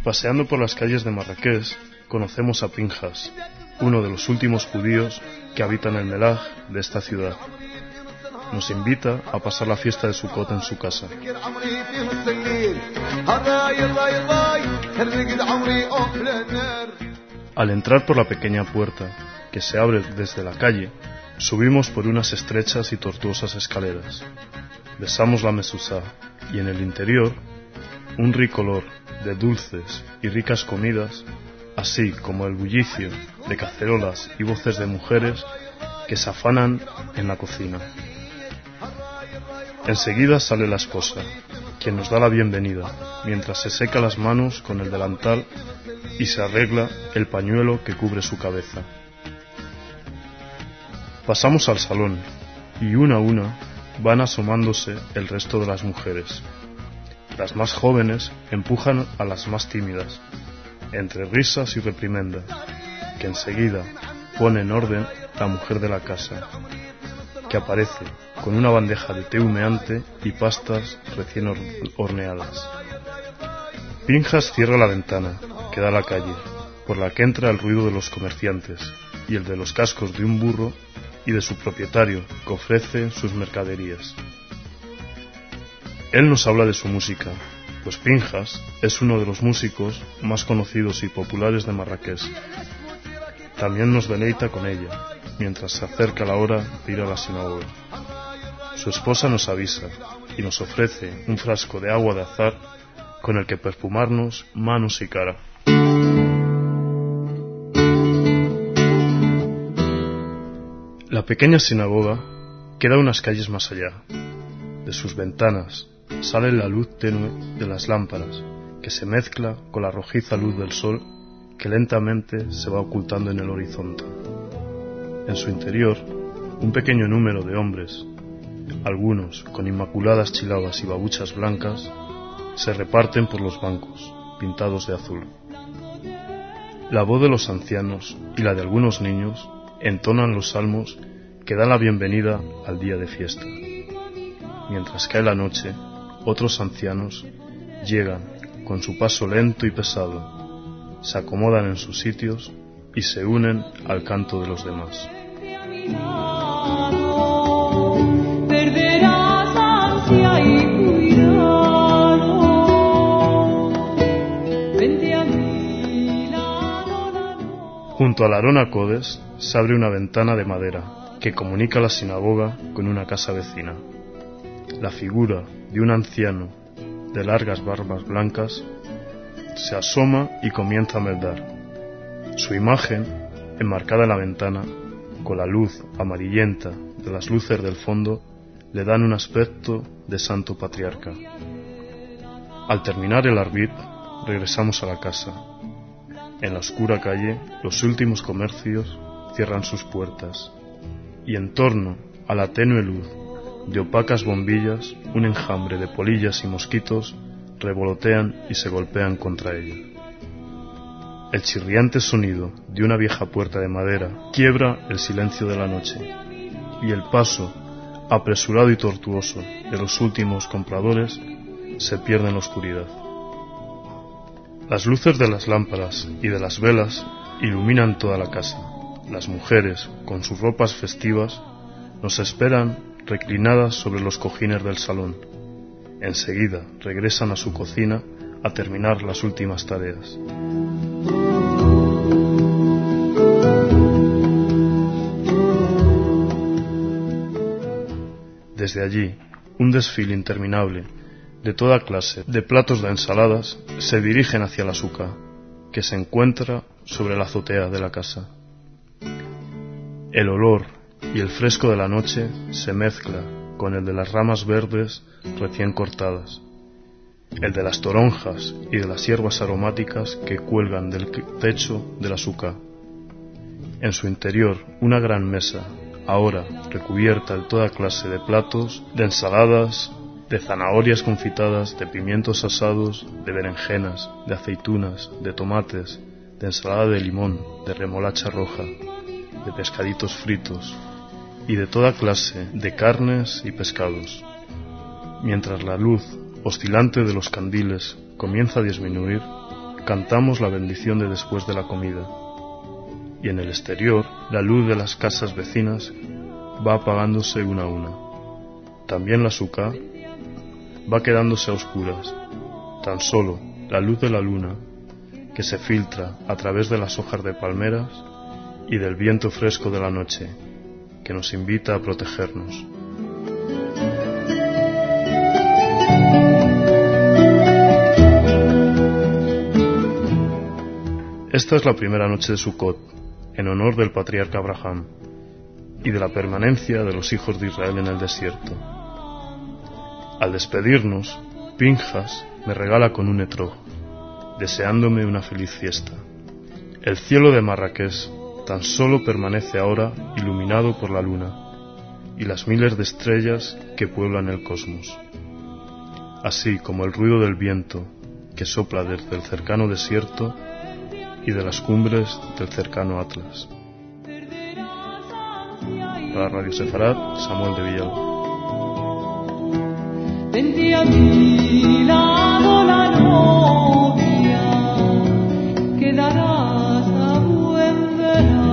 Paseando por las calles de Marrakech, conocemos a Pinjas, uno de los últimos judíos que habitan el Melaj de esta ciudad. Nos invita a pasar la fiesta de Sukkot en su casa. Al entrar por la pequeña puerta, que se abre desde la calle, subimos por unas estrechas y tortuosas escaleras. Besamos la mesuzá y en el interior, un rico olor de dulces y ricas comidas, así como el bullicio de cacerolas y voces de mujeres que se afanan en la cocina. Enseguida sale la esposa, quien nos da la bienvenida, mientras se seca las manos con el delantal y se arregla el pañuelo que cubre su cabeza. Pasamos al salón, y una a una van asomándose el resto de las mujeres. Las más jóvenes empujan a las más tímidas, entre risas y reprimendas, que enseguida pone en orden la mujer de la casa, que aparece con una bandeja de té humeante y pastas recién horneadas. Pinjas cierra la ventana, que da a la calle, por la que entra el ruido de los comerciantes y el de los cascos de un burro y de su propietario, que ofrece sus mercaderías. Él nos habla de su música, pues Pinjas es uno de los músicos más conocidos y populares de Marrakech. También nos deleita con ella, mientras se acerca la hora de ir a la sinagoga. Su esposa nos avisa y nos ofrece un frasco de agua de azahar con el que perfumarnos manos y cara. La pequeña sinagoga queda unas calles más allá. De sus ventanas sale la luz tenue de las lámparas, que se mezcla con la rojiza luz del sol que lentamente se va ocultando en el horizonte. En su interior, un pequeño número de hombres, algunos con inmaculadas chilabas y babuchas blancas, se reparten por los bancos, pintados de azul. La voz de los ancianos y la de algunos niños entonan los salmos que dan la bienvenida al día de fiesta. Mientras cae la noche, otros ancianos llegan con su paso lento y pesado, se acomodan en sus sitios y se unen al canto de los demás. Junto a la Arona Codes se abre una ventana de madera que comunica la sinagoga con una casa vecina. La figura de un anciano de largas barbas blancas se asoma y comienza a meldar. Su imagen, enmarcada en la ventana, con la luz amarillenta de las luces del fondo, le dan un aspecto de santo patriarca. Al terminar el arbit, regresamos a la casa. En la oscura calle, los últimos comercios cierran sus puertas, y en torno a la tenue luz de opacas bombillas, un enjambre de polillas y mosquitos revolotean y se golpean contra ella. El chirriante sonido de una vieja puerta de madera quiebra el silencio de la noche, y el paso apresurado y tortuoso de los últimos compradores se pierde en la oscuridad. Las luces de las lámparas y de las velas iluminan toda la casa. Las mujeres, con sus ropas festivas, nos esperan reclinadas sobre los cojines del salón. Enseguida regresan a su cocina a terminar las últimas tareas. Desde allí, un desfile interminable de toda clase de platos de ensaladas se dirigen hacia la suca, que se encuentra sobre la azotea de la casa. El olor y el fresco de la noche se mezcla con el de las ramas verdes recién cortadas, el de las toronjas y de las hierbas aromáticas que cuelgan del techo de la suca. En su interior, una gran mesa, ahora recubierta de toda clase de platos, de ensaladas, de zanahorias confitadas, de pimientos asados, de berenjenas, de aceitunas, de tomates, de ensalada de limón, de remolacha roja, de pescaditos fritos y de toda clase de carnes y pescados. Mientras la luz oscilante de los candiles comienza a disminuir, cantamos la bendición de después de la comida, y en el exterior la luz de las casas vecinas va apagándose una a una. También la sucá va quedándose a oscuras, tan solo la luz de la luna que se filtra a través de las hojas de palmeras y del viento fresco de la noche que nos invita a protegernos. Esta es la primera noche de Sukkot, en honor del patriarca Abraham y de la permanencia de los hijos de Israel en el desierto. Al despedirnos, Pinjas me regala con un etrog, deseándome una feliz fiesta. El cielo de Marrakech tan solo permanece ahora iluminado por la luna y las miles de estrellas que pueblan el cosmos, así como el ruido del viento que sopla desde el cercano desierto y de las cumbres del cercano Atlas. Para Radio Sefarad, Samuel de Villalba. Vente a mi lado la novia, quedarás a buen verano.